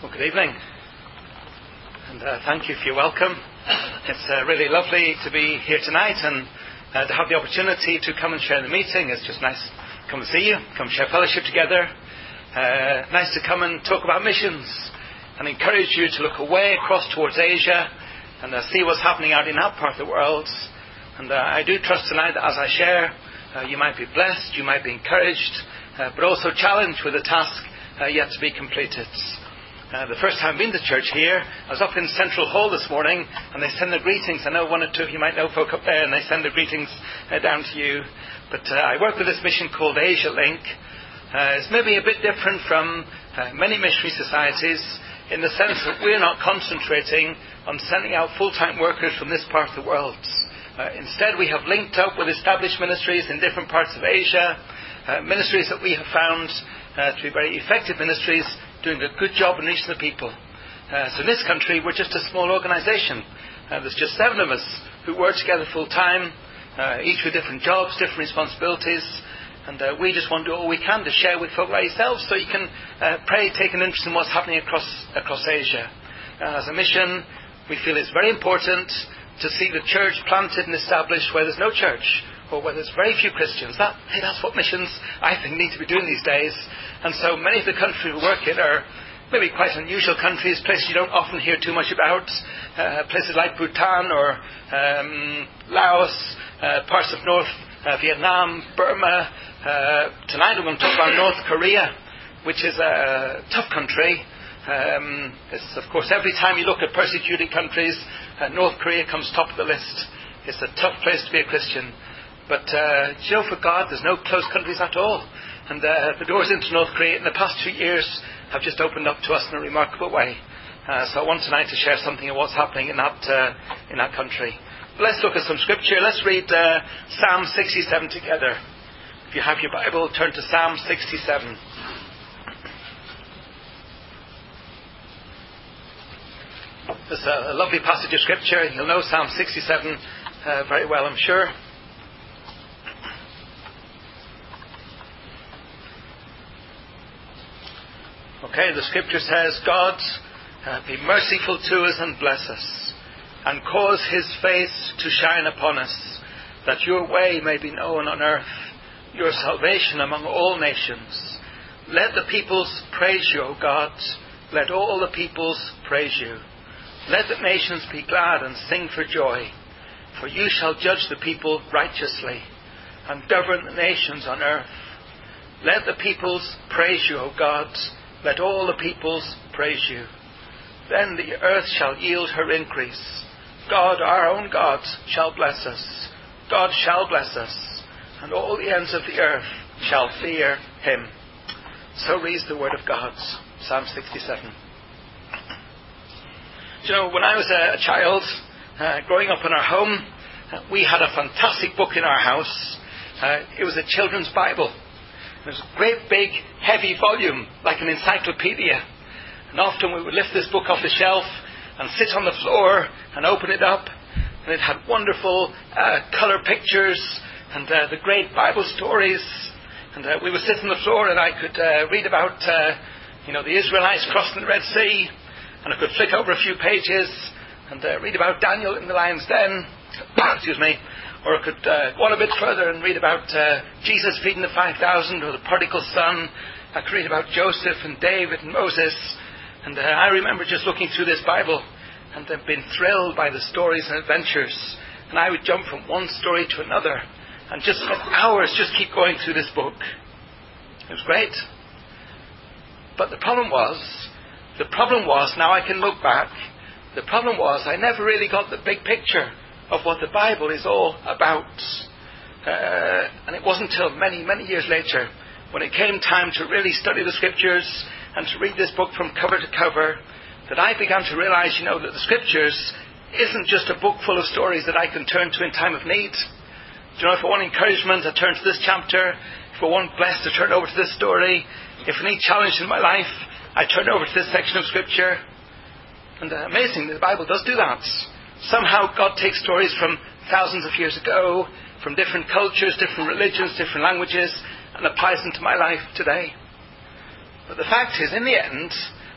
Well, good evening, and thank you for your welcome. It's really lovely to be here tonight and to have the opportunity to come and share the meeting. It's just nice to come and see you, come share fellowship together. Nice to come and talk about missions and encourage you to look away across towards Asia and see what's happening out in that part of the world. And I do trust tonight that as I share, you might be blessed, you might be encouraged, but also challenged with a task yet to be completed. The first time I've been to church here, I was up in Central Hall this morning, and they send their greetings. I know one or two of you might know folk up there, and they send their greetings down to you. But I work with this mission called Asia Link. It's maybe a bit different from many missionary societies in the sense that we're not concentrating on sending out full-time workers from this part of the world. Instead, we have linked up with established ministries in different parts of Asia, ministries that we have found to be very effective ministries, doing a good job in reaching the people. So in this country, we're just a small organisation. There's just 7 of us who work together full-time, each with different jobs, different responsibilities, and we just want to do all we can to share with folk like yourselves so you can pray, take an interest in what's happening across Asia. As a mission, we feel it's very important to see the church planted and established where there's no church, or where there's very few Christians. That's what missions, I think, need to be doing these days. And so many of the countries we work in are maybe quite unusual countries, places you don't often hear too much about, places like Bhutan or Laos, parts of North Vietnam, Burma. Tonight I'm going to talk about North Korea, which is a tough country. It's, of course, every time you look at persecuted countries, North Korea comes top of the list. It's a tough place to be a Christian. But, for God, there's no closed countries at all. And the doors into North Korea in the past 2 years have just opened up to us in a remarkable way. So I want tonight to share something of what's happening in that country. But let's look at some scripture. Let's read Psalm 67 together. If you have your Bible, turn to Psalm 67. There's a lovely passage of scripture. You'll know Psalm 67 very well, I'm sure. Okay, the scripture says, God, be merciful to us and bless us, and cause his face to shine upon us, that your way may be known on earth, your salvation among all nations. Let the peoples praise you, O God. Let all the peoples praise you. Let the nations be glad and sing for joy, for you shall judge the people righteously, and govern the nations on earth. Let the peoples praise you, O God. Let all the peoples praise you. Then the earth shall yield her increase. God, our own God, shall bless us. God shall bless us, and all the ends of the earth shall fear him. So reads the word of God. Psalm 67. When I was a child, growing up in our home, we had a fantastic book in our house. It was a children's Bible. It was a great big heavy volume, like an encyclopedia. And often we would lift this book off the shelf and sit on the floor and open it up. And it had wonderful colour pictures and the great Bible stories. And we would sit on the floor and I could read about the Israelites crossing the Red Sea. And I could flick over a few pages and read about Daniel in the lion's den. Excuse me. Or I could go on a bit further and read about Jesus feeding the 5,000, or the prodigal son. I could read about Joseph and David and Moses. And I remember just looking through this Bible and being thrilled by the stories and adventures. And I would jump from one story to another and just spend hours just keep going through this book. It was great. But the problem was, now I can look back, the problem was I never really got the big picture of what the Bible is all about. And it wasn't until many, many years later, when it came time to really study the scriptures and to read this book from cover to cover, that I began to realize, that the scriptures isn't just a book full of stories that I can turn to in time of need. If I want encouragement, I turn to this chapter. If I want blessed, I turn over to this story. If I need challenge in my life, I turn over to this section of scripture. And amazingly, the Bible does do that. Somehow God takes stories from thousands of years ago, from different cultures, different religions, different languages, and applies them to my life today. But the fact is, in the end,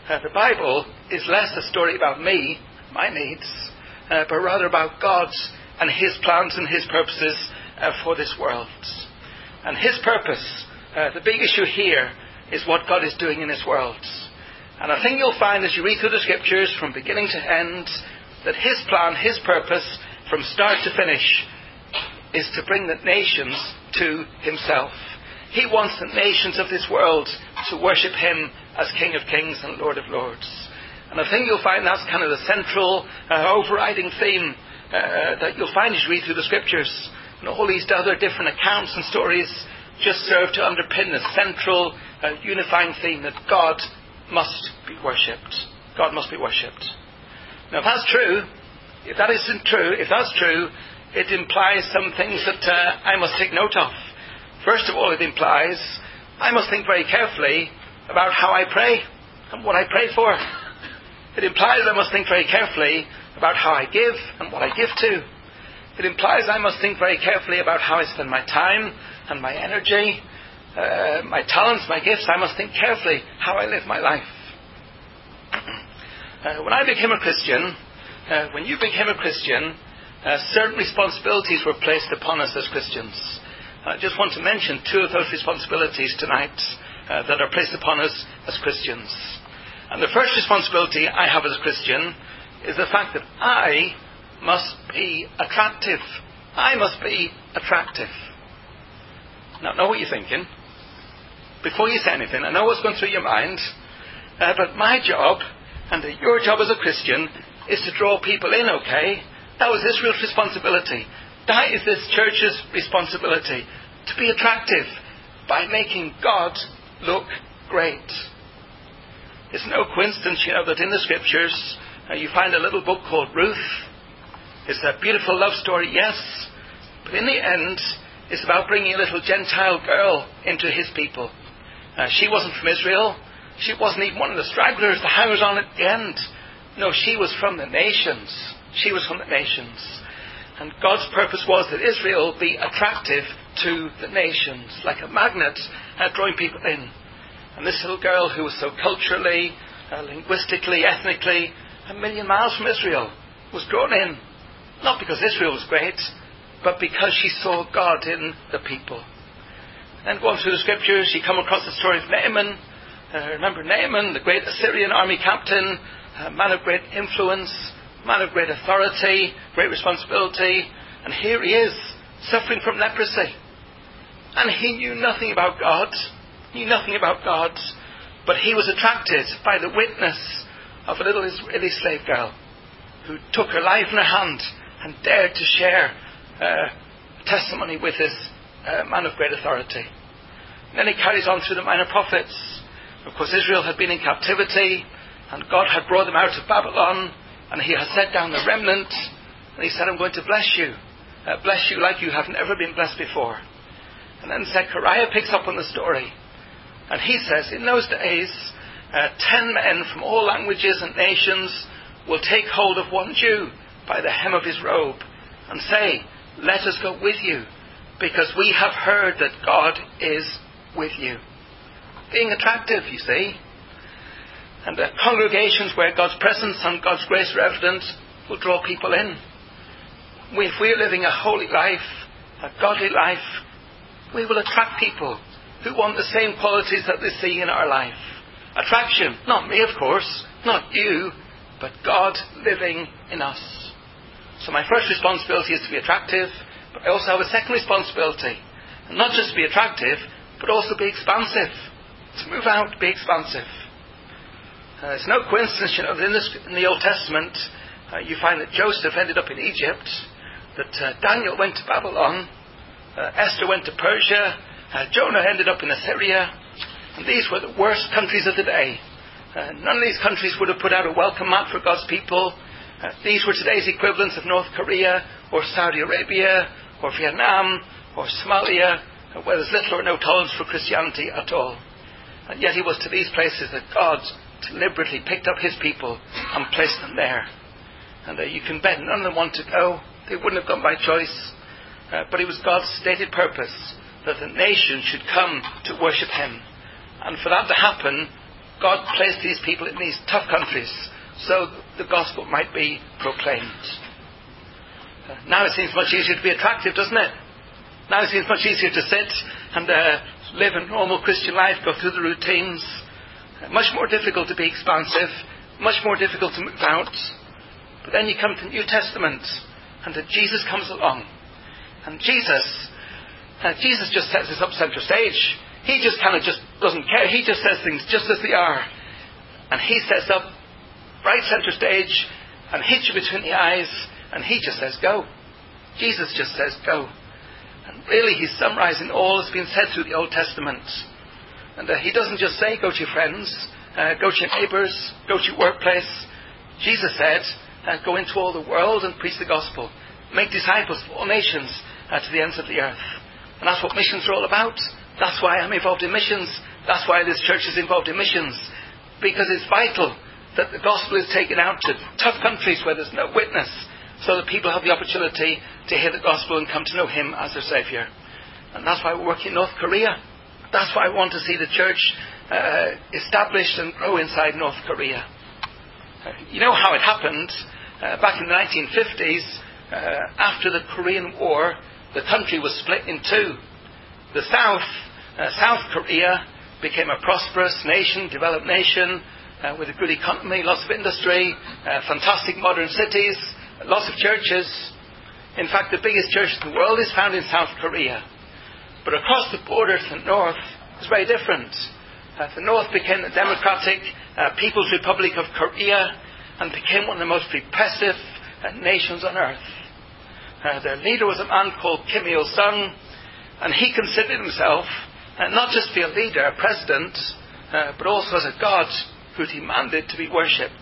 The Bible is less a story about me, my needs, but rather about God's and His plans and His purposes for this world. And His purpose, the big issue here, is what God is doing in His world. And I think you'll find as you read through the Scriptures from beginning to end that His plan, His purpose, from start to finish, is to bring the nations to Himself. He wants the nations of this world to worship Him as King of Kings and Lord of Lords. And I think you'll find that's kind of the central overriding theme that you'll find as you read through the Scriptures. And all these other different accounts and stories just serve to underpin the central unifying theme that God must be worshipped. God must be worshipped. Now, if that's true, if that's true, it implies some things that I must take note of. First of all, it implies I must think very carefully about how I pray and what I pray for. It implies I must think very carefully about how I give and what I give to. It implies I must think very carefully about how I spend my time and my energy, my talents, my gifts. I must think carefully how I live my life. When I became a Christian, when you became a Christian, certain responsibilities were placed upon us as Christians. I just want to mention two of those responsibilities tonight that are placed upon us as Christians. And the first responsibility I have as a Christian is the fact that I must be attractive. I must be attractive. Now, I know what you're thinking. Before you say anything, I know what's going through your mind. But my job, and your job as a Christian, is to draw people in, okay? That was Israel's responsibility. That is this church's responsibility. To be attractive by making God look great. It's no coincidence, that in the Scriptures you find a little book called Ruth. It's a beautiful love story, yes. But in the end, it's about bringing a little Gentile girl into His people. She wasn't from Israel. She wasn't even one of the stragglers, the hangers-on at the end. No, she was from the nations. She was from the nations. And God's purpose was that Israel be attractive to the nations, like a magnet drawing people in. And this little girl who was so culturally, linguistically, ethnically, 1,000,000 miles from Israel, was drawn in. Not because Israel was great, but because she saw God in the people. Then going through the Scriptures, you come across the story of Naaman. Remember Naaman, the great Assyrian army captain, a man of great influence, man of great authority, great responsibility. And here he is, suffering from leprosy. And he knew nothing about God. But he was attracted by the witness of a little Israeli slave girl who took her life in her hand and dared to share testimony with this man of great authority. And then he carries on through the minor prophets. Of course, Israel had been in captivity, and God had brought them out of Babylon, and He had set down the remnant, and He said, I'm going to bless you like you have never been blessed before. And then Zechariah picks up on the story, and he says, in those days, 10 men from all languages and nations will take hold of one Jew by the hem of his robe, and say, let us go with you, because we have heard that God is with you. Being attractive, you see. And congregations where God's presence and God's grace are evident will draw people in. If we're living a holy life, a godly life, we will attract people who want the same qualities that they see in our life. Attraction, not me, of course, not you, but God living in us. So my first responsibility is to be attractive, but I also have a second responsibility. And not just to be attractive, but also be expansive. To move out, be expansive. It's no coincidence, that in the Old Testament, you find that Joseph ended up in Egypt, that Daniel went to Babylon, Esther went to Persia, Jonah ended up in Assyria, and these were the worst countries of the day. None of these countries would have put out a welcome mat for God's people. These were today's equivalents of North Korea, or Saudi Arabia, or Vietnam, or Somalia, where there's little or no tolerance for Christianity at all. And yet it was to these places that God deliberately picked up His people and placed them there. And you can bet none of them want to go. They wouldn't have gone by choice. But it was God's stated purpose that the nation should come to worship Him. And for that to happen, God placed these people in these tough countries so the gospel might be proclaimed. Now it seems much easier to be attractive, doesn't it? Now it seems much easier to sit and live a normal Christian life, go through the routines. Much more difficult to be expansive, much more difficult to move out. But then you come to the New Testament, and Jesus comes along. And Jesus just sets us up centre stage. He just doesn't care. He just says things just as they are. And he sets up right centre stage and hits you between the eyes, and he just says, go. Jesus just says, go. And really he's summarising all that's been said through the Old Testament. And he doesn't just say, go to your friends, go to your neighbours, go to your workplace. Jesus said, go into all the world and preach the gospel. Make disciples of all nations to the ends of the earth. And that's what missions are all about. That's why I'm involved in missions. That's why this church is involved in missions. Because it's vital that the gospel is taken out to tough countries where there's no witness, so that people have the opportunity to hear the gospel and come to know him as their Saviour. And that's why we're working in North Korea. That's why I want to see the church established and grow inside North Korea. You know how it happened. Back in the 1950s, after the Korean War, the country was split in two. The South Korea, became a prosperous nation, developed nation, with a good economy, lots of industry, fantastic modern cities, lots of churches. In fact, the biggest church in the world is found in South Korea. But across the border to the north, it's very different. The north became the democratic People's Republic of Korea and became one of the most repressive nations on earth. Their leader was a man called Kim Il-sung, and he considered himself not just to be a leader, a president, but also as a god who demanded to be worshipped.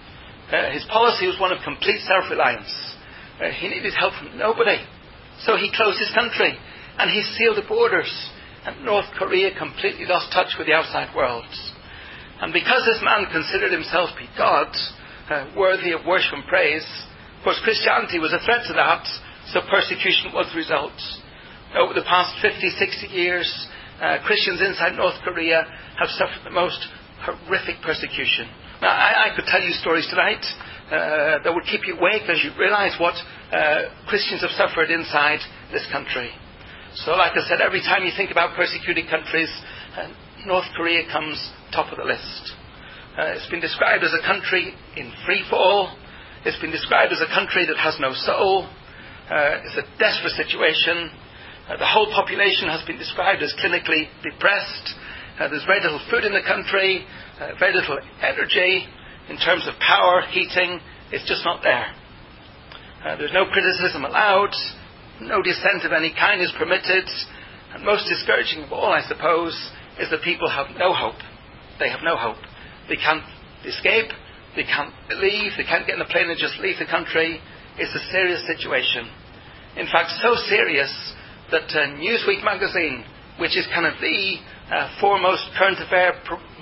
His policy was one of complete self-reliance. He needed help from nobody. So he closed his country and he sealed the borders, and North Korea completely lost touch with the outside world. And because this man considered himself to be God, worthy of worship and praise, of course Christianity was a threat to that, so persecution was the result. Over the past 50, 60 years, Christians inside North Korea have suffered the most horrific persecution. Now, I could tell you stories tonight that would keep you awake as you realise what Christians have suffered inside this country. So like I said, every time you think about persecuted countries, North Korea comes top of the list. It's been described as a country in free fall. It's been described as a country that has no soul. It's a desperate situation. The whole population has been described as clinically depressed. There's very little food in the country, very little energy in terms of power, heating. It's just not there. There's no criticism allowed. No dissent of any kind is permitted. And most discouraging of all, I suppose, is that people have no hope. They have no hope. They can't escape. They can't leave. They can't get in a plane and just leave the country. It's a serious situation. In fact, so serious that Newsweek magazine, which is kind of the foremost current affair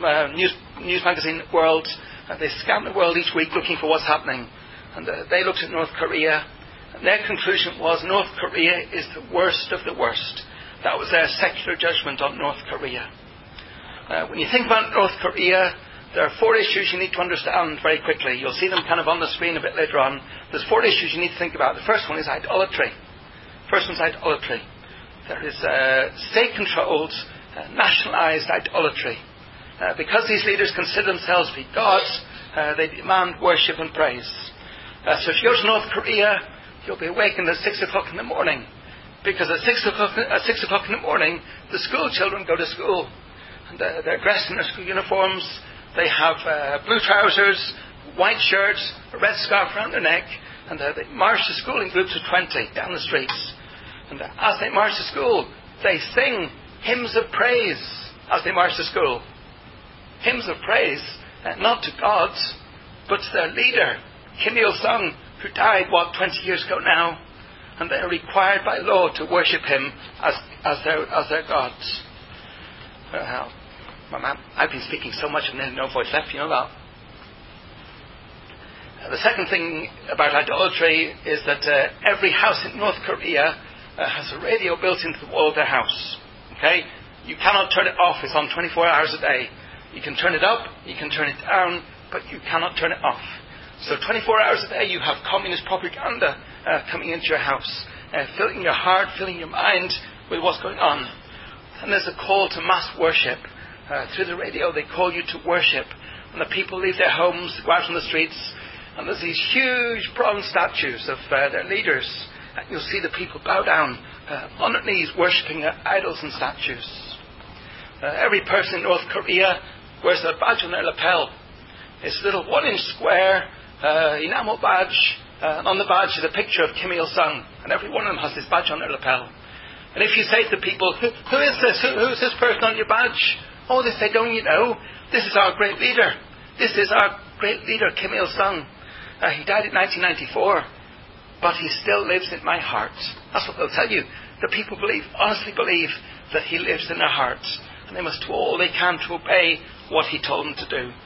news magazine in the world, they scan the world each week looking for what's happening. And they looked at North Korea, and their conclusion was North Korea is the worst of the worst. That was their secular judgment on North Korea. When you think about North Korea, there are 4 issues you need to understand very quickly. You'll see them kind of on the screen a bit later on. There's 4 issues you need to think about. The first one is idolatry. First one's idolatry. There is state-controlled, nationalised idolatry. Because these leaders consider themselves to be gods, they demand worship and praise. So if you go to North Korea, you'll be awakened at 6 o'clock in the morning. Because at 6 o'clock in the morning, the school children go to school. And they're dressed in their school uniforms. They have blue trousers, white shirts, a red scarf around their neck, and they march to school in groups of 20 down the streets. And as they march to school, they sing hymns of praise as they march to school. Hymns of praise, not to God, but to their leader, Kim Il-sung, who died, 20 years ago now, and they're required by law to worship him as their gods. I've been speaking so much and there's no voice left, you know that. The second thing about idolatry is that every house in North Korea has a radio built into the wall of their house. Okay? You cannot turn it off. It's on 24 hours a day. You can turn it up, you can turn it down, but you cannot turn it off. So 24 hours a day you have communist propaganda coming into your house, filling your heart, filling your mind with what's going on. And there's a call to mass worship. Through the radio they call you to worship. When the people leave their homes, go out on the streets, and there's these huge bronze statues of their leaders. And you'll see the people bow down on their knees worshipping idols and statues. Every person in North Korea wears a badge on their lapel. It's a little 1-inch square enamel badge. On the badge is a picture of Kim Il-sung, and every one of them has this badge on their lapel. And if you say to people, who is this? Who is this person on your badge? Oh, they say, don't you know? This is our great leader. This is our great leader, Kim Il-sung. He died in 1994, but he still lives in my heart. That's what they'll tell you. The people honestly believe that he lives in their hearts, and they must do all they can to obey what he told them to do.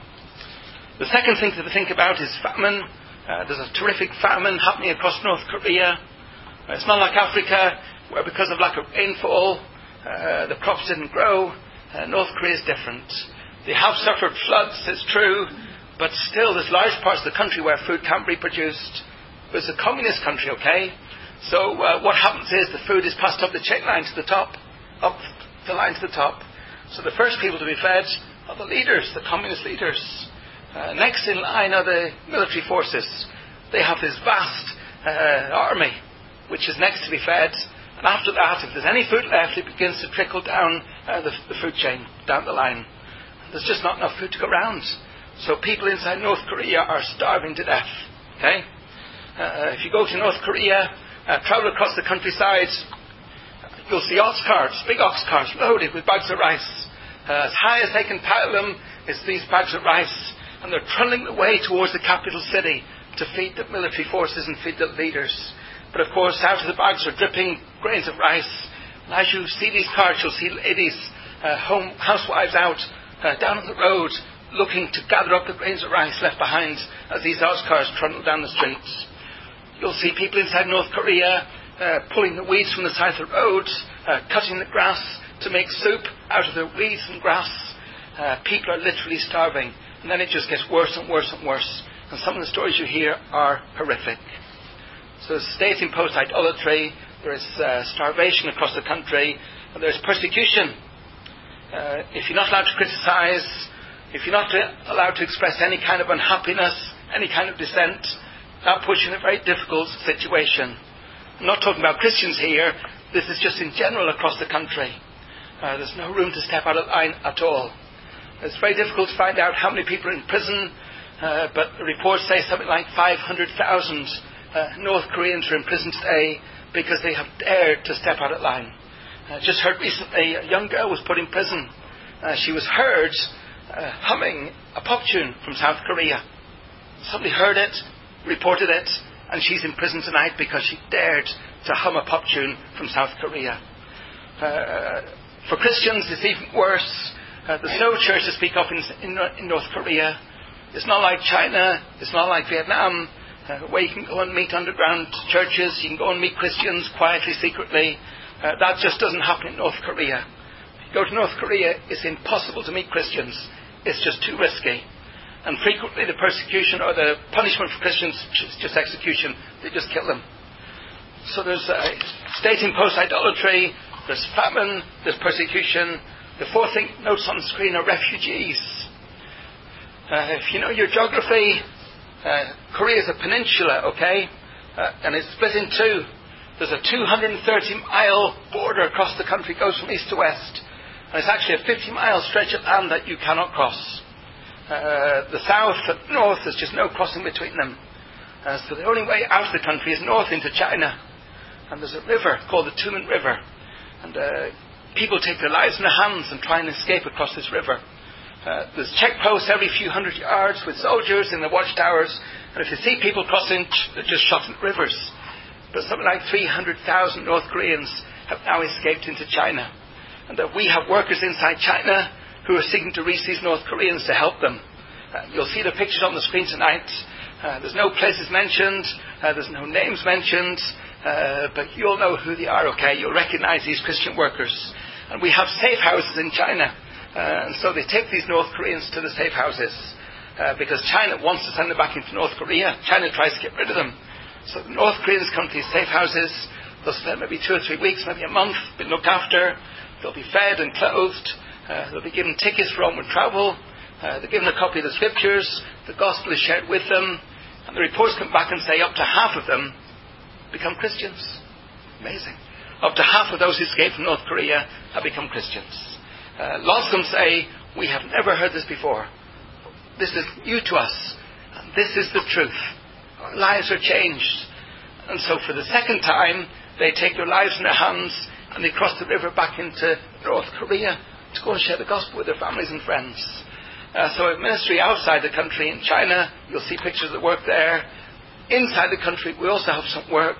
The second thing to think about is famine. There's a terrific famine happening across North Korea. It's not like Africa, where because of lack of rainfall, the crops didn't grow. North Korea is different. They have suffered floods, it's true, but still there's large parts of the country where food can't be produced. It's a communist country, okay? So what happens is the food is passed up the chain line to the top, up the line to the top. So the first people to be fed are the leaders, the communist leaders. Next in line are the military forces. They have this vast army, which is next to be fed. And after that, if there's any food left, it begins to trickle down the food chain, down the line. There's just not enough food to go around. So people inside North Korea are starving to death. Okay? If you go to North Korea, travel across the countryside, you'll see ox carts, big ox carts loaded with bags of rice. As high as they can pile them is these bags of rice. And they're trundling the way towards the capital city to feed the military forces and feed the leaders. But of course, out of the bags are dripping grains of rice. And as you see these carts, you'll see ladies, housewives out down on the road, looking to gather up the grains of rice left behind as these ox cars trundle down the streets. You'll see people inside North Korea pulling the weeds from the side of the roads, cutting the grass to make soup out of the weeds and grass. People are literally starving. And then it just gets worse and worse and worse. And some of the stories you hear are horrific. So state-imposed idolatry, there is starvation across the country, and there is persecution. If you're not allowed to criticize, if you're not allowed to express any kind of unhappiness, any kind of dissent, that puts you in a very difficult situation. I'm not talking about Christians here. This is just in general across the country. There's no room to step out of line at all. It's very difficult to find out how many people are in prison, but the reports say something like 500,000 North Koreans are in prison today because they have dared to step out of line. Just heard recently a young girl was put in prison. She was heard humming a pop tune from South Korea. Somebody heard it, reported it, and she's in prison tonight because she dared to hum a pop tune from South Korea. For Christians, it's even worse. There's no church to speak of in North Korea. It's not like China. It's not like Vietnam, where you can go and meet underground churches. You can go and meet Christians quietly, secretly. That just doesn't happen in North Korea. If you go to North Korea, it's impossible to meet Christians. It's just too risky. And frequently the persecution or the punishment for Christians is just execution. They just kill them. So there's state-imposed idolatry, there's famine, there's persecution. The fourth thing, notes on the screen, are refugees. If you know your geography, Korea is a peninsula, okay? And it's split in two. There's a 230-mile border across the country, goes from east to west. And it's actually a 50-mile stretch of land that you cannot cross. The south and north, there's just no crossing between them. So the only way out of the country is north into China. And there's a river called the Tumen River. And people take their lives in their hands and try and escape across this river. There's checkposts every few hundred yards with soldiers in the watchtowers. And if they see people crossing, they're just shot in rivers. But something like 300,000 North Koreans have now escaped into China. And we have workers inside China who are seeking to reach these North Koreans to help them. You'll see the pictures on the screen tonight. There's no places mentioned. There's no names mentioned. But you'll know who they are, okay? You'll recognize these Christian workers. And we have safe houses in China And so they take these North Koreans to the safe houses because China wants to send them back into North Korea. China tries to get rid of them. So the North Koreans come to these safe houses. They'll spend maybe 2 or 3 weeks, maybe a month, be looked after. They'll be fed and clothed. They'll be given tickets for onward travel. They're given a copy of the scriptures. The gospel is shared with them. And the reports come back and say up to half of them become Christians. Amazing. Up to half of those who escaped from North Korea have become Christians. Lots of them say, we have never heard this before. This is new to us. And this is the truth. Our lives are changed. And so for the second time, they take their lives in their hands and they cross the river back into North Korea to go and share the gospel with their families and friends. So a ministry outside the country in China, you'll see pictures of the work there. Inside the country, we also have some work.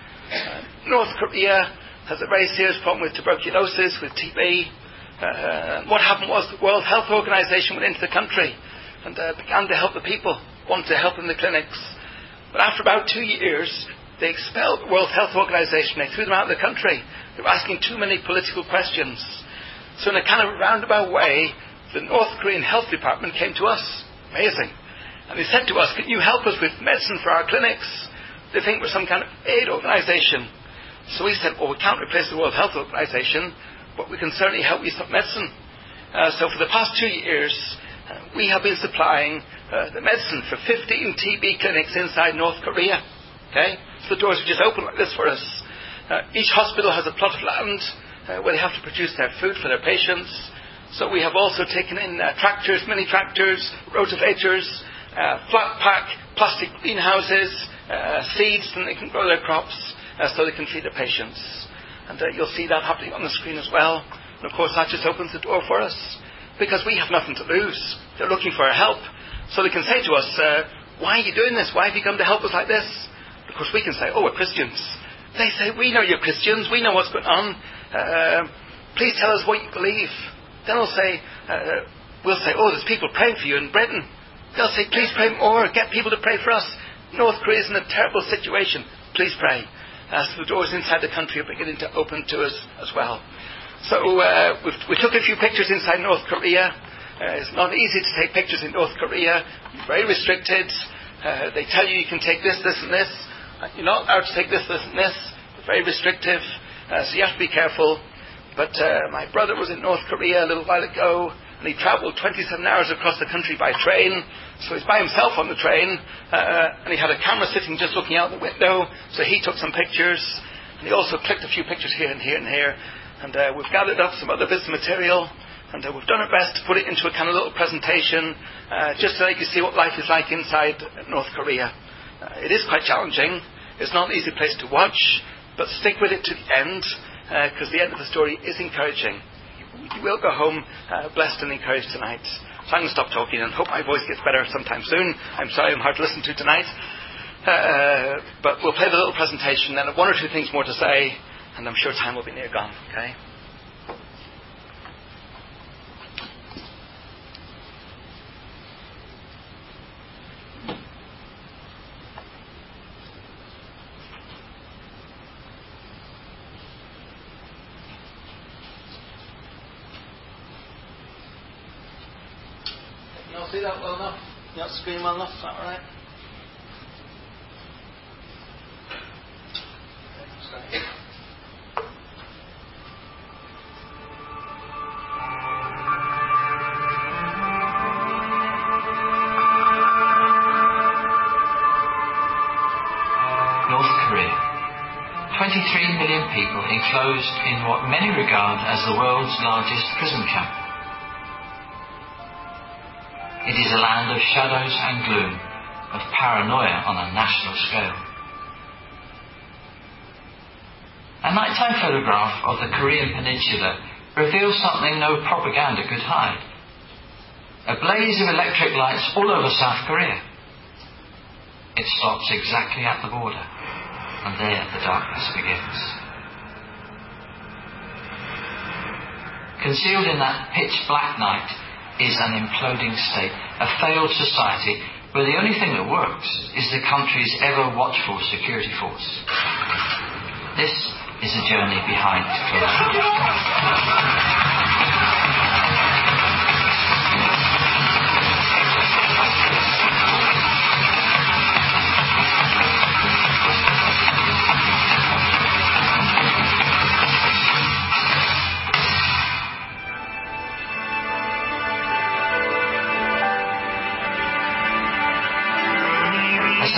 North Korea has a very serious problem with tuberculosis, with TB. What happened was the World Health Organization went into the country and began to help the people, wanted to help in the clinics. But after about 2 years, they expelled the World Health Organization. They threw them out of the country. They were asking too many political questions. So in a kind of roundabout way, the North Korean Health Department came to us. Amazing. And they said to us, can you help us with medicine for our clinics? They think we're some kind of aid organization. So we said, well, we can't replace the World Health Organization, but we can certainly help you with medicine. So for the past 2 years, we have been supplying the medicine for 15 TB clinics inside North Korea. Okay? So the doors are just open like this for us. Each hospital has a plot of land where they have to produce their food for their patients. So we have also taken in tractors, mini tractors, rotovators, flat pack, plastic greenhouses, seeds, and they can grow their crops so they can feed their patients. And you'll see that happening on the screen as well. And of course that just opens the door for us because we have nothing to lose. They're looking for our help. So they can say to us, why are you doing this? Why have you come to help us like this? Of course we can say, oh, we're Christians. They say, we know you're Christians. We know what's going on. Please tell us what you believe. Then we'll say, oh, there's people praying for you in Britain. They'll say, please pray more. Get people to pray for us. North Korea is in a terrible situation. Please pray. So the doors inside the country are beginning to open to us as well. So we took a few pictures inside North Korea. It's not easy to take pictures in North Korea. You're very restricted. They tell you can take this, this, and this. You're not allowed to take this, this, and this. They're very restrictive. So you have to be careful. But my brother was in North Korea a little while ago, and he travelled 27 hours across the country by train. So he's by himself on the train, and he had a camera sitting just looking out the window. So he took some pictures, and he also clicked a few pictures here and here and here. And we've gathered up some other bits of material, and we've done our best to put it into a kind of little presentation, just so you can see what life is like inside North Korea. It is quite challenging. It's not an easy place to watch, but stick with it to the end. Because the end of the story is encouraging. You will go home blessed and encouraged tonight. So I'm going to stop talking and hope my voice gets better sometime soon. I'm sorry I'm hard to listen to tonight. But we'll play the little presentation and 1 or 2 things more to say, and I'm sure time will be near gone. Okay? See that well enough? You not screen well enough? Is that alright? North Korea. 23 million people enclosed in what many regard as the world's largest prison camp. It is a land of shadows and gloom, of paranoia on a national scale. A nighttime photograph of the Korean peninsula reveals something no propaganda could hide. A blaze of electric lights all over South Korea. It stops exactly at the border, and there the darkness begins. Concealed in that pitch black night is an imploding state, a failed society where the only thing that works is the country's ever-watchful security force. This is a journey behind closed doors.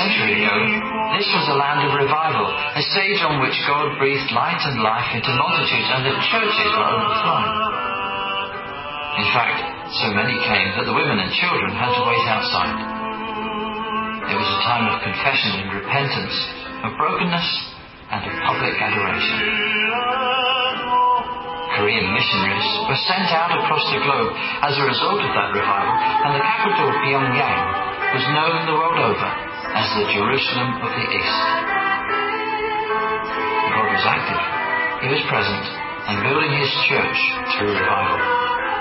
century ago, this was a land of revival, a stage on which God breathed light and life into multitudes and the churches were overflowing. In fact, so many came that the women and children had to wait outside. It was a time of confession and repentance, of brokenness and of public adoration. Korean missionaries were sent out across the globe as a result of that revival, and the capital, Pyongyang, was known the world over as the Jerusalem of the East. God was active. He was present and building His church through revival.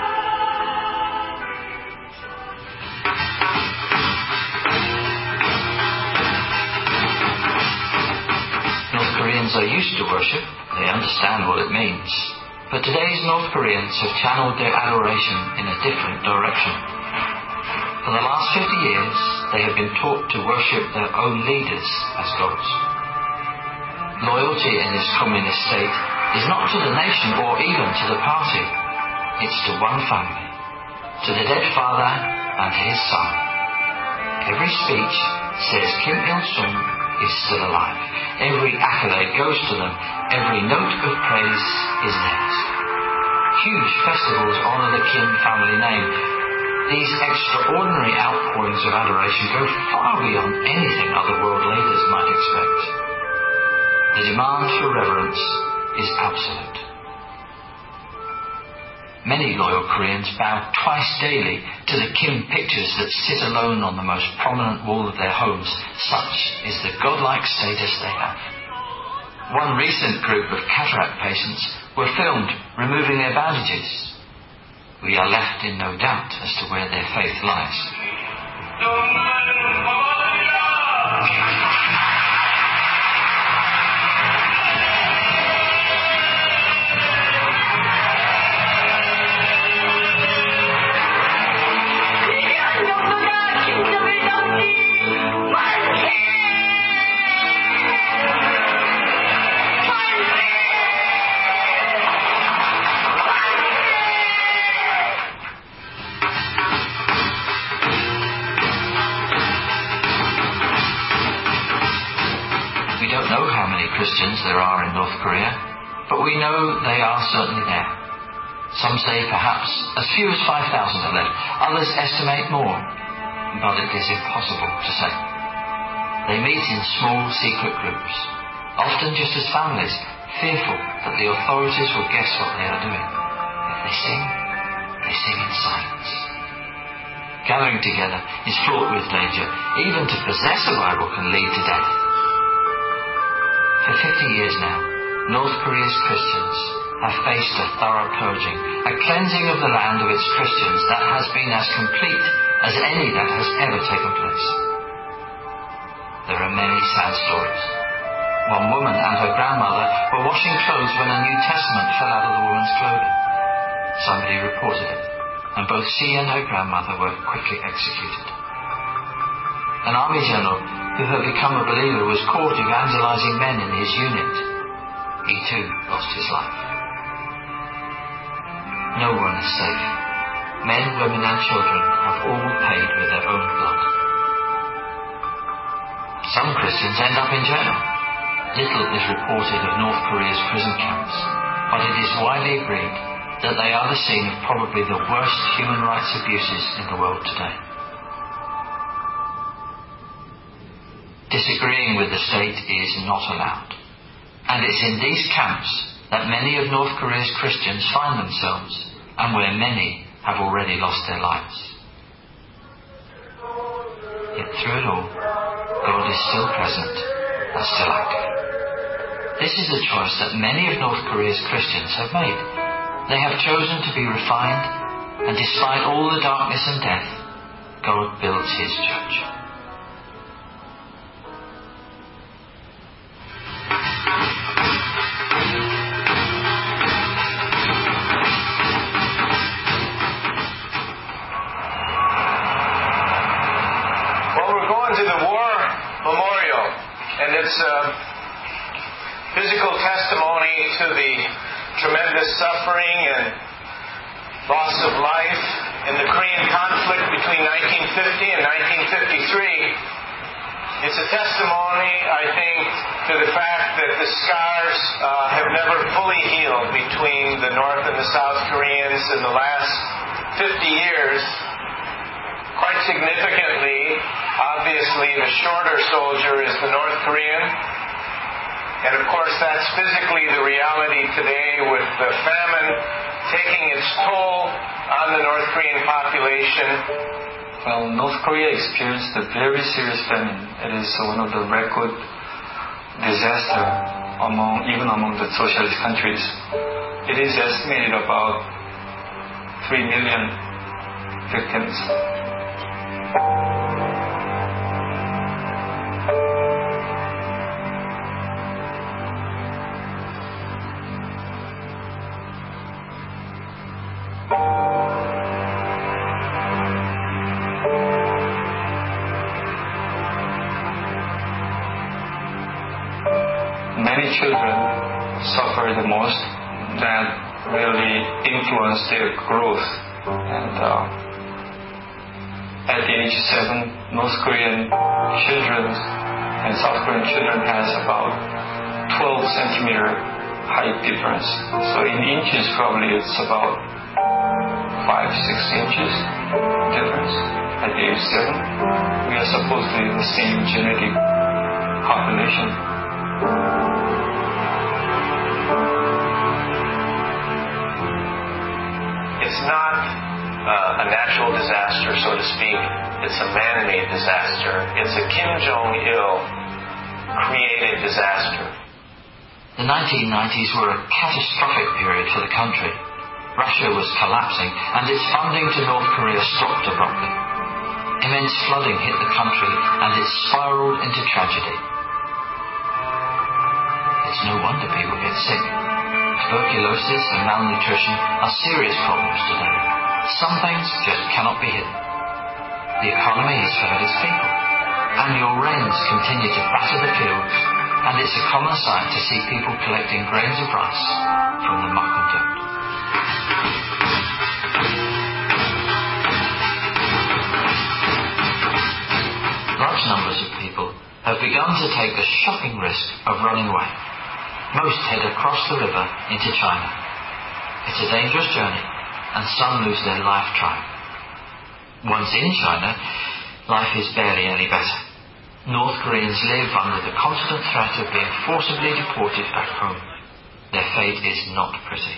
Koreans are used to worship. They understand what it means. But today's North Koreans have channeled their adoration in a different direction. For the last 50 years, they have been taught to worship their own leaders as gods. Loyalty in this communist state is not to the nation or even to the party. It's to one family, to the dead father and his son. Every speech says Kim Il-sung is still alive. Every accolade goes to them. Every note of praise is theirs. Huge festivals honour the Kim family name. These extraordinary outpourings of adoration go far beyond anything other world leaders might expect. The demand for reverence is absolute. Many loyal Koreans bow twice daily to the Kim pictures that sit alone on the most prominent wall of their homes. Such is the godlike status they have. One recent group of cataract patients were filmed removing their bandages. We are left in no doubt as to where their faith lies. Christians there are in North Korea, but we know they are certainly there. Some say perhaps as few as 5,000 are left. Others estimate more, but it is impossible to say. They meet in small secret groups, often just as families, fearful that the authorities will guess what they are doing. If they sing in silence. Gathering together is fraught with danger. Even to possess a Bible can lead to death. For 50 years now, North Korea's Christians have faced a thorough purging, a cleansing of the land of its Christians that has been as complete as any that has ever taken place. There are many sad stories. One woman and her grandmother were washing clothes when a New Testament fell out of the woman's clothing. Somebody reported it, and both she and her grandmother were quickly executed. An army general who had become a believer was caught evangelizing men in his unit. He too lost his life. No one is safe. Men, women and children have all paid with their own blood. Some Christians end up in jail. Little is reported of North Korea's prison camps, but it is widely agreed that they are the scene of probably the worst human rights abuses in the world today. Disagreeing with the state is not allowed. And it's in these camps that many of North Korea's Christians find themselves, and where many have already lost their lives. Yet through it all, God is still present and still active. This is a choice that many of North Korea's Christians have made. They have chosen to be refined, and despite all the darkness and death, God builds His church. Physical testimony to the tremendous suffering and loss of life in the Korean conflict between 1950 and 1953. It It's a testimony, I think, to the fact that the scars have never fully healed between the North and the South Koreans in the last 50 years. Quite significantly, obviously, the shorter soldier is the North Korean. And of course, that's physically the reality today with the famine taking its toll on the North Korean population. Well, North Korea experienced a very serious famine. It is one of the record disaster even among the socialist countries. It is estimated about 3 million victims. Many children suffer the most. That really influenced their growth. And at the age 7, North Korean children and South Korean children has about 12 centimeter height difference. So in inches, probably it's about 5-6 inches difference at the age 7. We are supposedly the same genetic population. It's not a natural disaster, so to speak. It's a man-made disaster. It's a Kim Jong-il created disaster. The 1990s were a catastrophic period for the country. Russia was collapsing, and its funding to North Korea stopped abruptly. Immense flooding hit the country, and it spiraled into tragedy. It's no wonder people get sick. Tuberculosis and malnutrition are serious problems today. Some things just cannot be hidden. The economy has failed its people. Annual rains continue to batter the fields, and it's a common sight to see people collecting grains of rice from the muck and dirt. Large numbers of people have begun to take the shocking risk of running away. Most head across the river into China. It's a dangerous journey, and some lose their life trying. Once in China, life is barely any better. North Koreans live under the constant threat of being forcibly deported back home. Their fate is not pretty.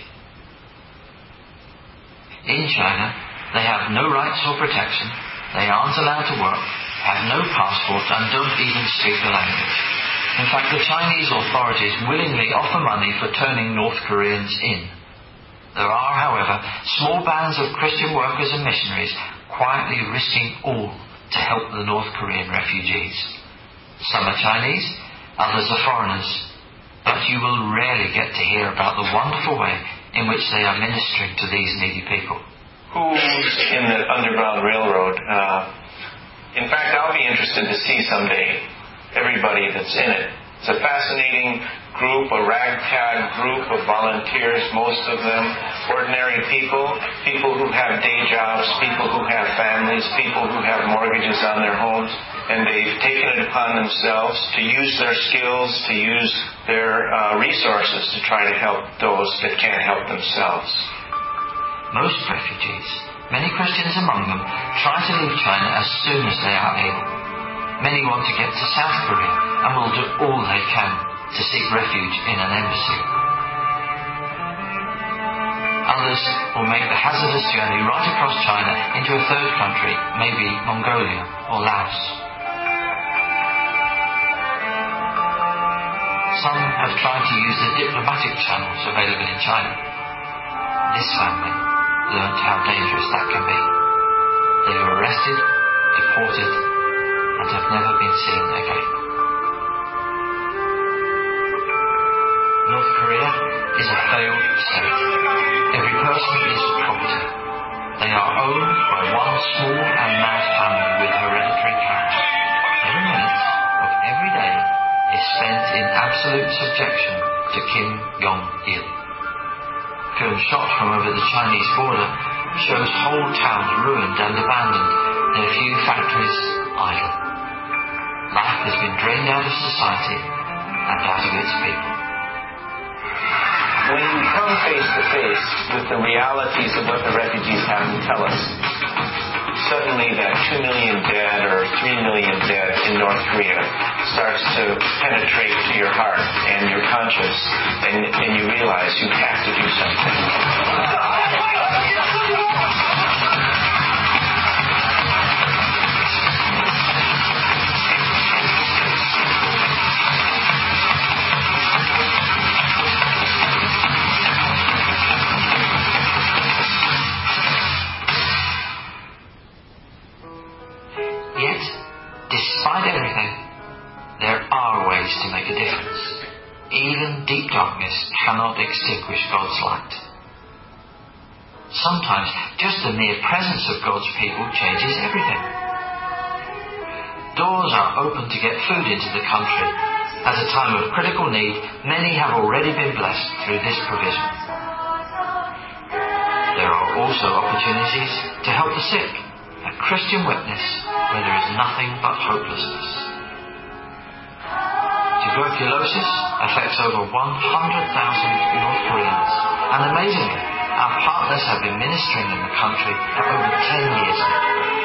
In China, they have no rights or protection, they aren't allowed to work, have no passport, and don't even speak the language. In fact, the Chinese authorities willingly offer money for turning North Koreans in. There are, however, small bands of Christian workers and missionaries quietly risking all to help the North Korean refugees. Some are Chinese, others are foreigners, but you will rarely get to hear about the wonderful way in which they are ministering to these needy people. Who's in the Underground Railroad? In fact, I'll be interested to see someday everybody that's in it. It's a fascinating group, a ragtag group of volunteers, most of them ordinary people, people who have day jobs, people who have families, people who have mortgages on their homes, and they've taken it upon themselves to use their skills, to use their resources to try to help those that can't help themselves. Most refugees, many Christians among them, try to leave China as soon as they are able. Many want to get to South Korea and will do all they can to seek refuge in an embassy. Others will make the hazardous journey right across China into a third country, maybe Mongolia or Laos. Some have tried to use the diplomatic channels available in China. This family learned how dangerous that can be. They were arrested, deported, and have never been seen again. North Korea is a failed state. Every person is property. They are owned by one small and mad family with hereditary power. Every minute of every day is spent in absolute subjection to Kim Jong-il. Film shot from over the Chinese border shows whole towns ruined and abandoned, their few factories idle. Life has been drained out of society and out of its people. When you come face to face with the realities of what the refugees have to tell us, suddenly that 2 million dead or 3 million dead in North Korea starts to penetrate to your heart and your conscience, and you realize you have to do something. Yet, despite everything, there are ways to make a difference. Even deep darkness cannot extinguish God's light. Sometimes just the mere presence of God's people changes everything. Doors are open to get food into the country. At a time of critical need, many have already been blessed through this provision. There are also opportunities to help the sick, a Christian witness where there is nothing but hopelessness. Tuberculosis affects over 100,000 North Koreans, and amazingly, our partners have been ministering in the country for over 10 years now.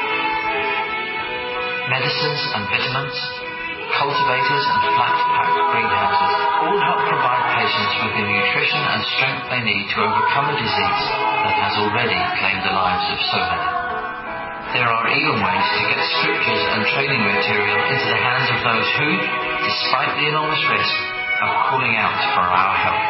Medicines and vitamins, cultivators and flat-packed greenhouses all help provide patients with the nutrition and strength they need to overcome a disease that has already claimed the lives of so many. There are even ways to get scriptures and training material into the hands of those who, despite the enormous risk, are calling out for our help.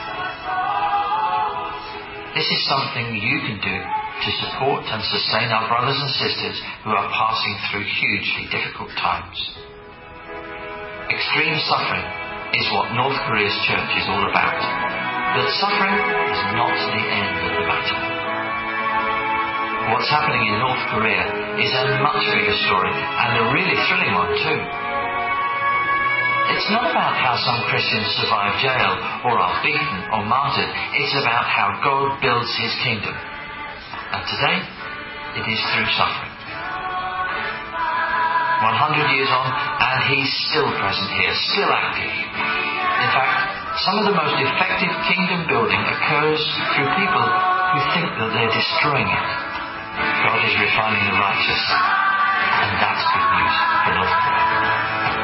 This is something you can do to support and sustain our brothers and sisters who are passing through hugely difficult times. Extreme suffering is what North Korea's church is all about. But suffering is not the end of the matter. What's happening in North Korea is a much bigger story, and a really thrilling one too. It's not about how some Christians survive jail or are beaten or martyred. It's about how God builds His kingdom. And today, it is through suffering. 100 years on, and He's still present here, still active. In fact, some of the most effective kingdom building occurs through people who think that they're destroying it. God is refining the righteous, and that's good news for North Korea.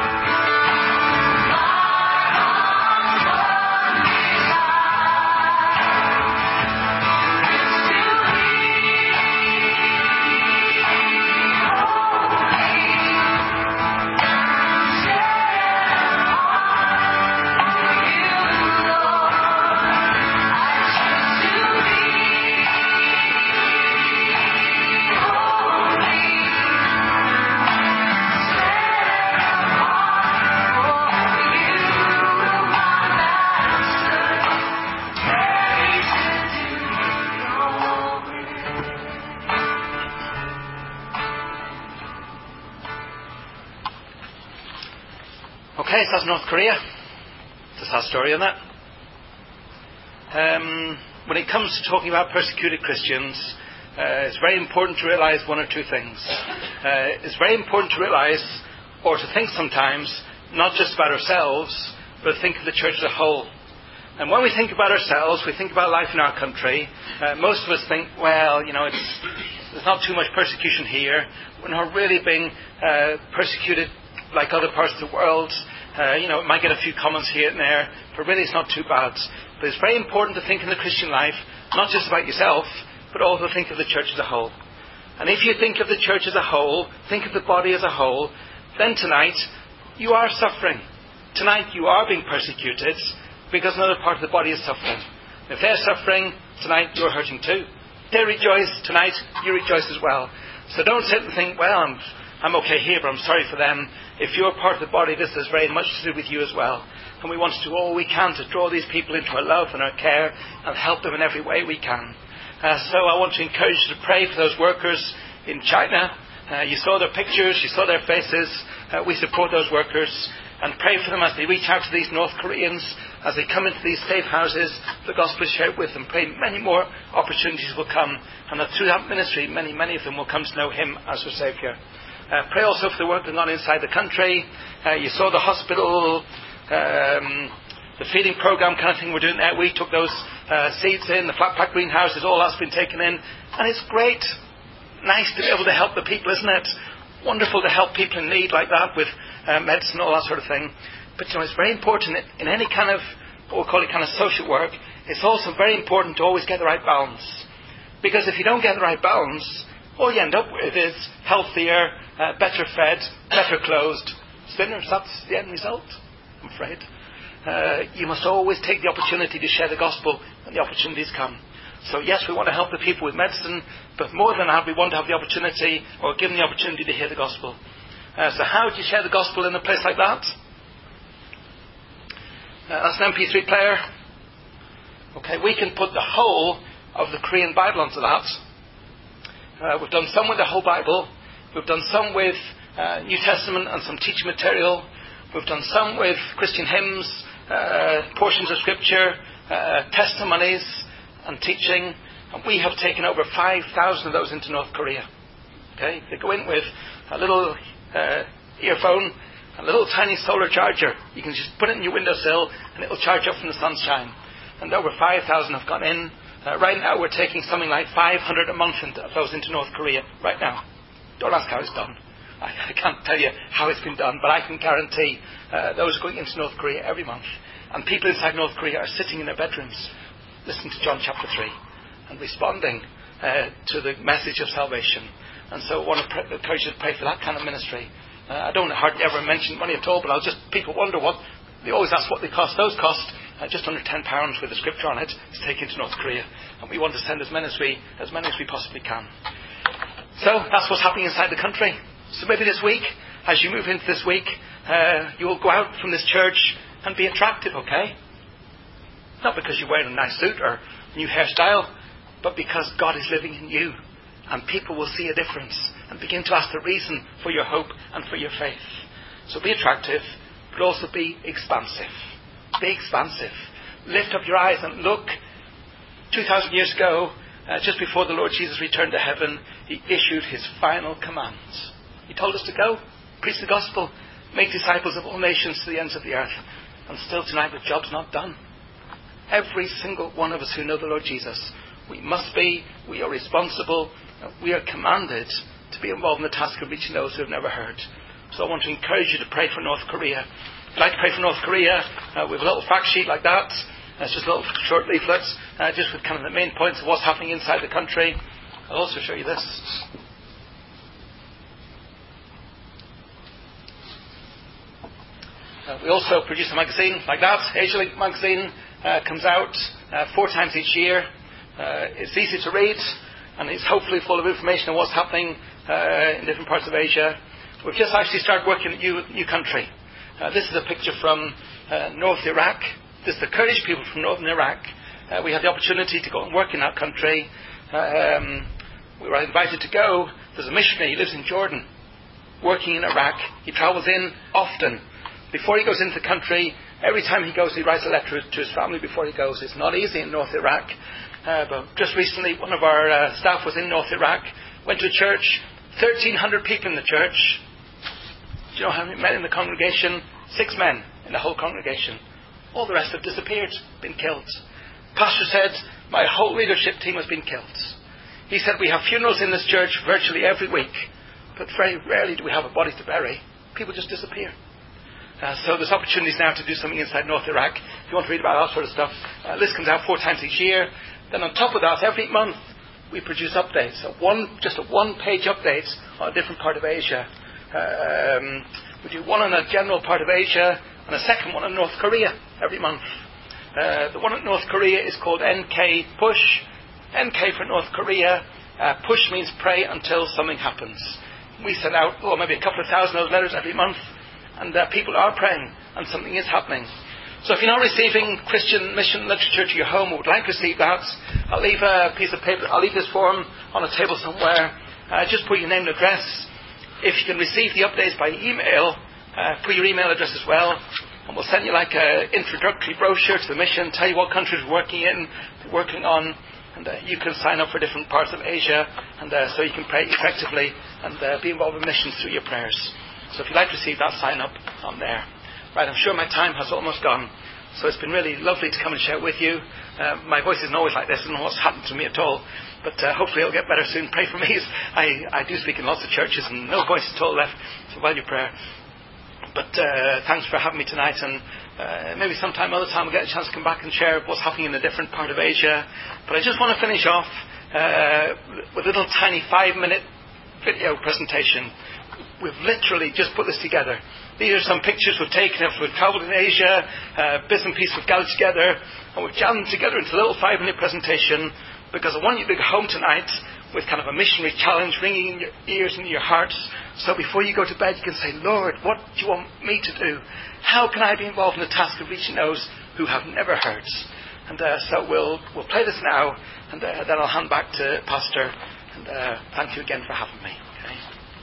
Okay, so that's North Korea. Just our story on that. When it comes to talking about persecuted Christians, it's very important to realise one or two things. It's very important to realise, or to think sometimes, not just about ourselves, but think of the church as a whole. And when we think about ourselves, we think about life in our country. Most of us think, well, there's not too much persecution here. We're not really being persecuted like other parts of the world. It might get a few comments here and there, but really it's not too bad. But it's very important to think in the Christian life, not just about yourself, but also think of the church as a whole. And if you think of the church as a whole, think of the body as a whole, then tonight you are suffering. Tonight you are being persecuted because another part of the body is suffering. If they're suffering, tonight you're hurting too. They rejoice, tonight you rejoice as well. So don't sit and think, well, I'm okay here, but I'm sorry for them. If you're part of the body, this has very much to do with you as well. And we want to do all we can to draw these people into our love and our care and help them in every way we can. So I want to encourage you to pray for those workers in China. You saw their pictures, you saw their faces. We support those workers. And pray for them as they reach out to these North Koreans, as they come into these safe houses, the gospel is shared with them. Pray many more opportunities will come, and that through that ministry, many of them will come to know Him as their Saviour. Pray also for the work going on inside the country. You saw the hospital, the feeding program kind of thing we're doing there. We took those seeds in, the flat pack greenhouses, all that's been taken in. And it's great. Nice to be able to help the people, isn't it? Wonderful to help people in need like that with medicine, all that sort of thing. But it's very important in any kind of, what we call it, kind of social work, it's also very important to always get the right balance. Because if you don't get the right balance, all you end up with is healthier, better fed, better clothed sinners. That's the end result, I'm afraid. You must always take the opportunity to share the gospel when the opportunities come. So yes, we want to help the people with medicine, but more than that, we want to have the opportunity, or give them the opportunity to hear the gospel. So how do you share the gospel in a place like that? That's an MP3 player. Okay, we can put the whole of the Korean Bible onto that. We've done some with the whole Bible. We've done some with New Testament and some teaching material. We've done some with Christian hymns, portions of Scripture, testimonies and teaching. And we have taken over 5,000 of those into North Korea. Okay, they go in with a little earphone, a little tiny solar charger. You can just put it in your windowsill and it will charge up from the sunshine. And over 5,000 have gone in. Right now we're taking something like 500 a month of those into North Korea. Right now. Don't ask how it's done. I can't tell you how it's been done, but I can guarantee those going into North Korea every month. And people inside North Korea are sitting in their bedrooms listening to John chapter 3 and responding to the message of salvation. And so I want to encourage you to pray for that kind of ministry. I don't hardly ever mention money at all, but people wonder what, they always ask what they cost. Those cost just under £10 with the scripture on it to take into North Korea. And we want to send as many as we possibly can. So that's what's happening inside the country. So maybe this week, as you move into this week, you will go out from this church and be attractive, okay? Not because you're wearing a nice suit or new hairstyle, but because God is living in you. And people will see a difference and begin to ask the reason for your hope and for your faith. So be attractive, but also be expansive. Be expansive. Lift up your eyes and look. 2,000 years ago, just before the Lord Jesus returned to heaven, He issued His final commands. He told us to go, preach the gospel, make disciples of all nations to the ends of the earth. And still tonight the job's not done. Every single one of us who know the Lord Jesus, we are responsible, we are commanded to be involved in the task of reaching those who have never heard. So I want to encourage you to pray for North Korea. If you'd like to pray for North Korea, we have a little fact sheet like that. It's just a little short leaflets, just with kind of the main points of what's happening inside the country. I'll also show you this. We also produce a magazine like that. AsiaLink magazine comes out 4 times each year. It's easy to read, and it's hopefully full of information on what's happening in different parts of Asia. We've just actually started working in a new country. This is a picture from North Iraq. This is the Kurdish people from northern Iraq. We had the opportunity to go and work in that country. We were invited to go. There's a missionary, he lives in Jordan, working in Iraq. He travels in often. Before he goes into the country, every time he goes, he writes a letter to his family before he goes. It's not easy in North Iraq. But just recently, one of our staff was in North Iraq, went to a church, 1,300 people in the church. Do you know how many men in the congregation? 6 men in the whole congregation. All the rest have disappeared, been killed. Pastor said, my whole leadership team has been killed. He said, we have funerals in this church virtually every week, but very rarely do we have a body to bury. People just disappear. So there's opportunities now to do something inside North Iraq. If you want to read about that sort of stuff, this comes out 4 times each year. Then on top of that, every month we produce updates. Just a one-page update on a different part of Asia. We do one on a general part of Asia and a second one on North Korea every month. The one on North Korea is called NK Push. NK for North Korea. Push means pray until something happens. We send out maybe a couple of thousand of those letters every month. And people are praying, and something is happening. So if you're not receiving Christian mission literature to your home or would like to receive that, I'll leave a piece of paper, I'll leave this form on a table somewhere. Just put your name and address. If you can receive the updates by email, put your email address as well. And we'll send you like an introductory brochure to the mission, tell you what countries we're working on. And you can sign up for different parts of Asia, and so you can pray effectively and be involved in missions through your prayers. So if you'd like to receive that, sign up on there. Right, I'm sure my time has almost gone. So it's been really lovely to come and share with you. My voice isn't always like this. I don't know what's happened to me at all. But hopefully it'll get better soon. Pray for me. I do speak in lots of churches and no voice at all left. So value prayer. But thanks for having me tonight. And maybe sometime, other time, we'll get a chance to come back and share what's happening in a different part of Asia. But I just want to finish off with a little tiny 5-minute video presentation. We've literally just put this together. These are some pictures we've taken as we've travelled in Asia, bits and pieces we've gathered together, and we've jammed them together into a little 5-minute presentation, because I want you to go home tonight with kind of a missionary challenge ringing in your ears and your hearts. So before you go to bed, you can say, Lord, what do you want me to do? How can I be involved in the task of reaching those who have never heard? And so we'll play this now, and then I'll hand back to Pastor. And thank you again for having me. Okay.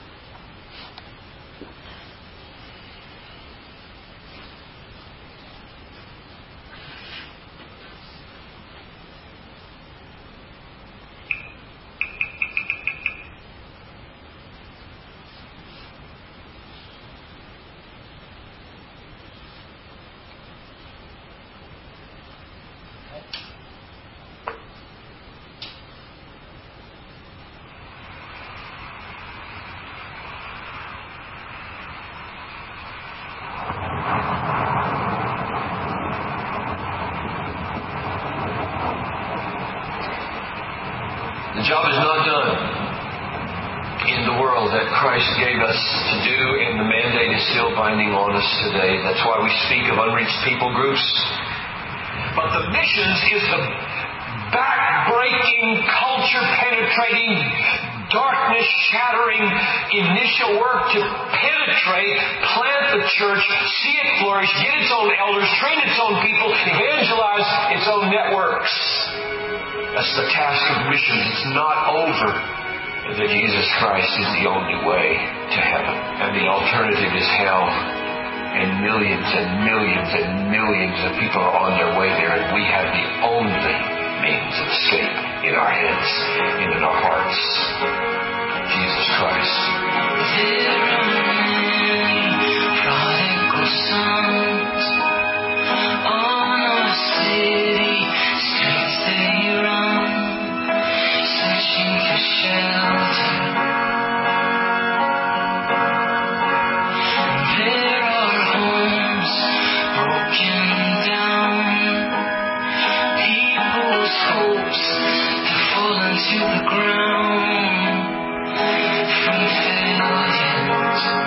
The job is not done in the world that Christ gave us to do, and the mandate is still binding on us today. That's why we speak of unreached people groups. But the missions is the back-breaking, culture-penetrating, darkness-shattering initial work to penetrate, plant the church, see it flourish, get its own elders, train its own people, evangelize its own networks. That's the task of missions. It's not over. That Jesus Christ is the only way to heaven. And the alternative is hell. And millions and millions and millions of people are on their way there. And we have the only means of escape in our heads and in our hearts. Jesus Christ. There are many prodigal sons on our city streets they run, searching for shelter. There are homes broken down, people's hopes to fall into the ground from failures.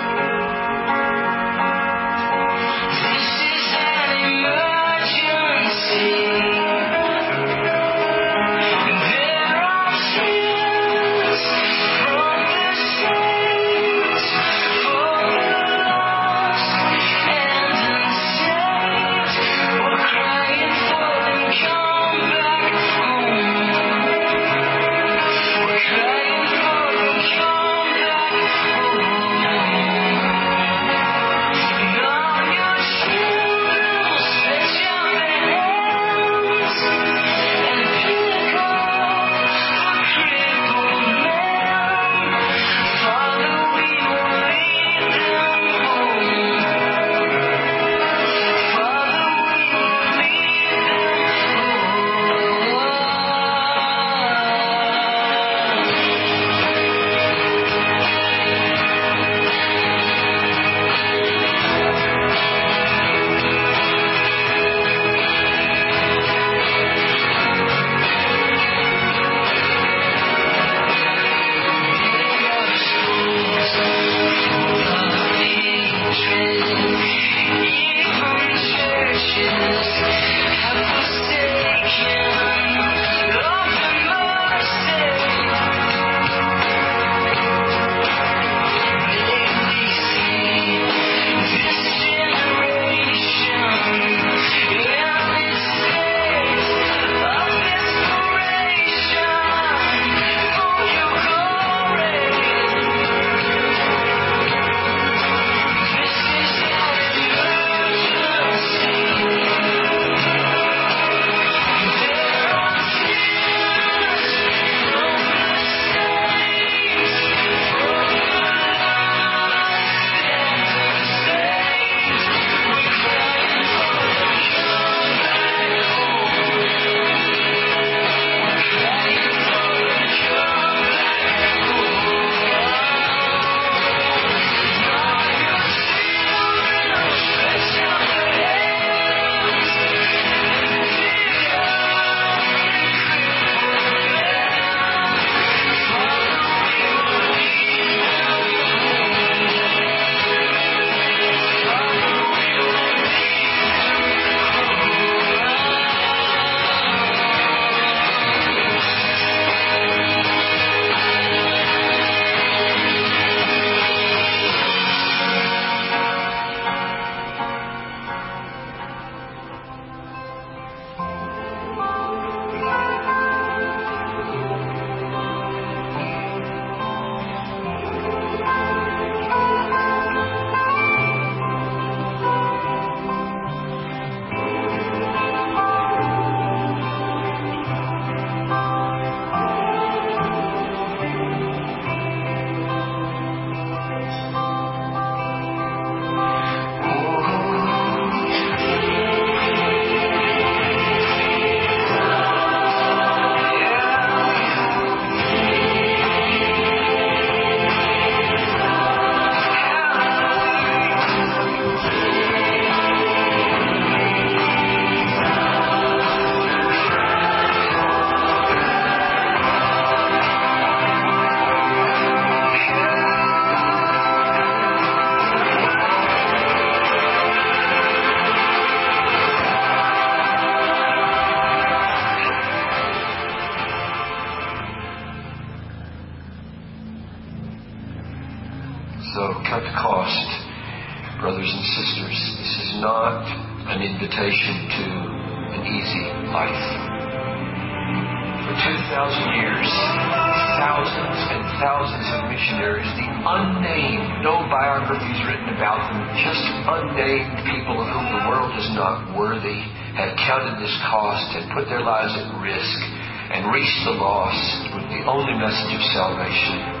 brothers and sisters, this is not an invitation to an easy life. For 2,000 years, thousands and thousands of missionaries, the unnamed, no biographies written about them, just unnamed people of whom the world is not worthy, have counted this cost and put their lives at risk and reached the lost with the only message of salvation.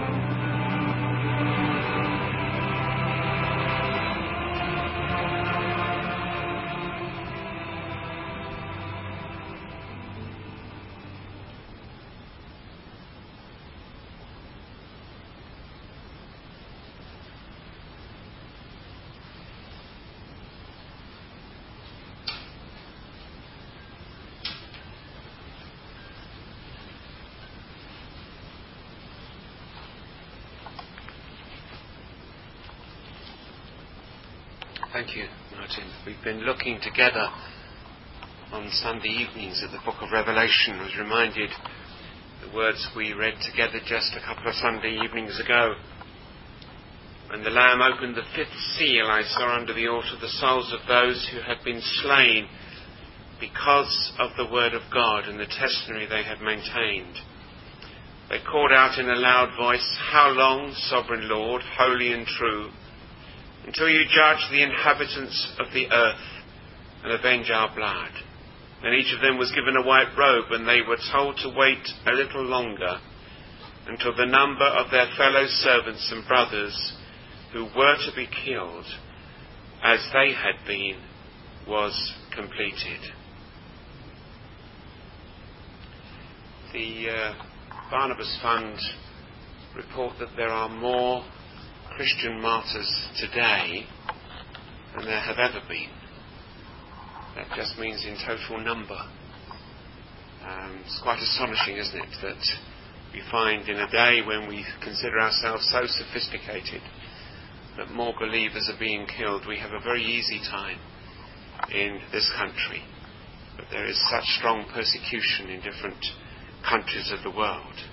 Thank you, Martin. We've been looking together on Sunday evenings at the book of Revelation. I was reminded the words we read together just a couple of Sunday evenings ago. When the Lamb opened the fifth seal, I saw under the altar the souls of those who had been slain because of the word of God and the testimony they had maintained. They called out in a loud voice, "How long, Sovereign Lord, holy and true, until you judge the inhabitants of the earth and avenge our blood?" And each of them was given a white robe, and they were told to wait a little longer until the number of their fellow servants and brothers who were to be killed as they had been was completed. The Barnabas Fund report that there are more Christian martyrs today than there have ever been. That just means in total number. It's quite astonishing, isn't it, that we find in a day when we consider ourselves so sophisticated that more believers are being killed. We have a very easy time in this country, but there is such strong persecution in different countries of the world.